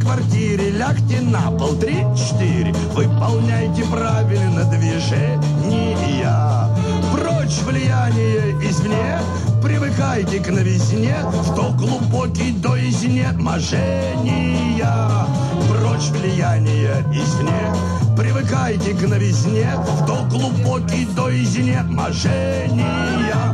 квартире, лягте на пол, 3-4. Выполняйте правильно движения. Прочь влияние извне, привыкайте к новизне, в глубокий до изнеможения. Прочь влияние извне, привыкайте к новизне, в глубокий до изнеможения.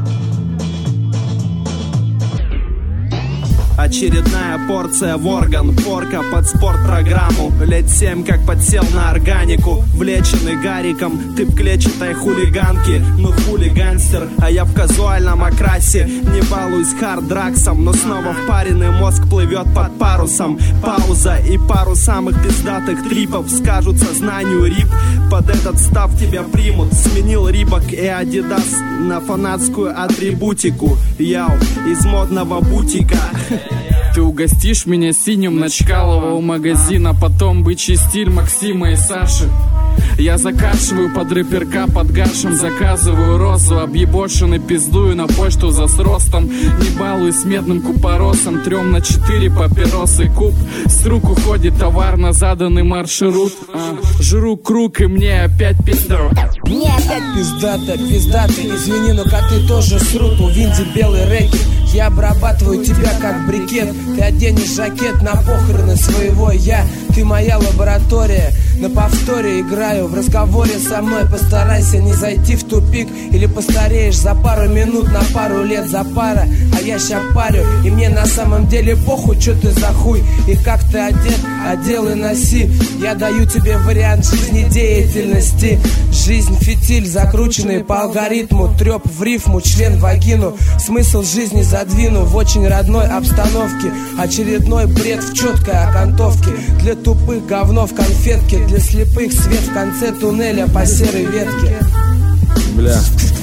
Очередная порция в орган, порка под спортпрограмму. Лет 7 как подсел на органику, влеченный гариком. Ты в клетчатой хулиганке, ну хулиганстер, а я в казуальном окрасе. Не балуюсь хард-драксом, но снова впаренный мозг плывет под парусом. Пауза и пару самых пиздатых трипов скажут сознанию рип. Под этот став тебя примут. Сменил Рибок и Адидас на фанатскую атрибутику. Яу, из модного бутика. Ты угостишь меня синим на Чкалова у магазина, потом бычий стиль Максима и Саши. Я закашиваю под рэперка, под гашем заказываю розу, объебошенный пиздую на почту за сростом. Не балуюсь медным купоросом, 3 на 4 папиросы куб. С рук уходит товар на заданный маршрут. Жру круг и мне опять пизда. Мне опять пиздата, извини, но коты тоже срут. У Винди белый рэкет, я обрабатываю тебя как брикет. Ты оденешь жакет на похороны своего я. Ты моя лаборатория, на повторе играю. В разговоре со мной постарайся не зайти в тупик, или постареешь за пару минут на пару лет за пара. А я ща парю, и мне на самом деле похуй, чё ты за хуй и как ты одет, одел и носи. Я даю тебе вариант жизнедеятельности. Жизнь фитиль, закрученный по алгоритму, трёп в рифму, член в вагину. Смысл жизни задвину в очень родной обстановке. Очередной бред в чёткой окантовке. Для тупых говно в конфетке, для слепых свет в конце туннеля по серой ветке. Бля.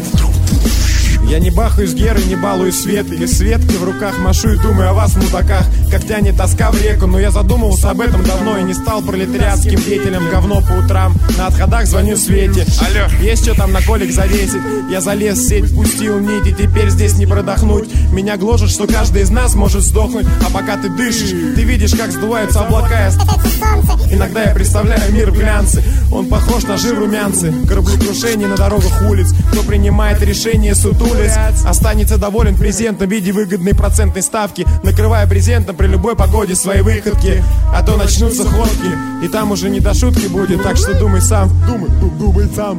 Я не бахаюсь геры, не балую свет. И светки в руках машу и думаю о вас, мудаках. Как тянет тоска в реку, но я задумывался об этом давно и не стал пролетариатским деятелем. Говно по утрам, на отходах звоню Свете. Алло, есть что там на колик завесить? Я залез в сеть, пустил нить, и теперь здесь не продохнуть. Меня гложет, что каждый из нас может сдохнуть. А пока ты дышишь, ты видишь, как сдуваются облака. Иногда я представляю мир в глянце. Он похож на жир румянцы. Кораблекрушение на дорогах улиц. Кто принимает решение, сутулец, останется доволен презентом в виде выгодной процентной ставки, накрывая брезентом при любой погоде свои выходки. А то начнутся ходки, и там уже не до шутки будет. Так что думай сам, думай сам.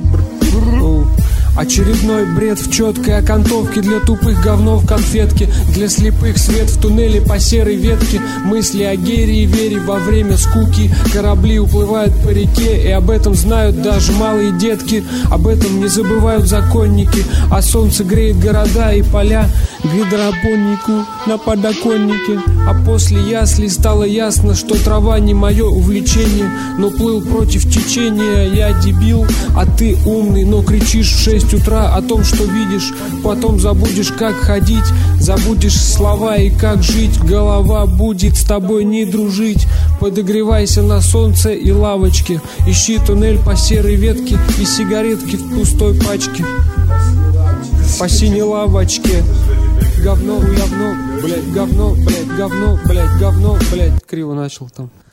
Очередной бред в четкой окантовке. Для тупых говно в конфетке, для слепых свет в туннеле по серой ветке. Мысли о Гере и Вере во время скуки. Корабли уплывают по реке, и об этом знают даже малые детки. Об этом не забывают законники. А солнце греет города и поля. Гидропонику на подоконнике. А после ясли стало ясно, что трава не мое увлечение. Но плыл против течения. Я дебил, а ты умный, но кричишь в 6 утра о том, что видишь. Потом забудешь, как ходить, забудешь слова и как жить. Голова будет с тобой не дружить. Подогревайся на солнце и лавочке. Ищи туннель по серой ветке и сигаретки в пустой пачке. По синей лавочке. Говно, блядь, говно, блядь, говно, блядь, говно, блядь. Криво начал там.